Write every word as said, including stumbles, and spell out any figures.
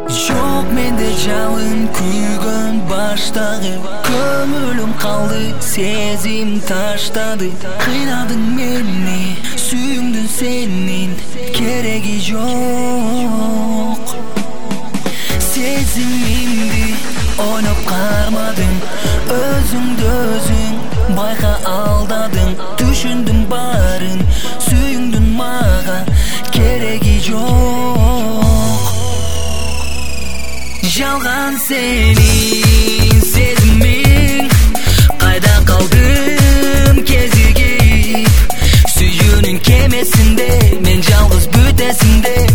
Жоқ менде жалын күйгөн баштагы, көңүлүм калды, сезим таштады. Кыйнадың мени, сүйүңдүн сенин кереги жок. Сезимимди ойноп кармадың, өзүңдү өзүң байка алдадың. Түшүндүм барын, сүйүңдүн мага кереги жок. Жалган сенин сезимиң, кайда калдым кезигип? Сүйүүнүн кемесинде мен жалгыз бүтесиң де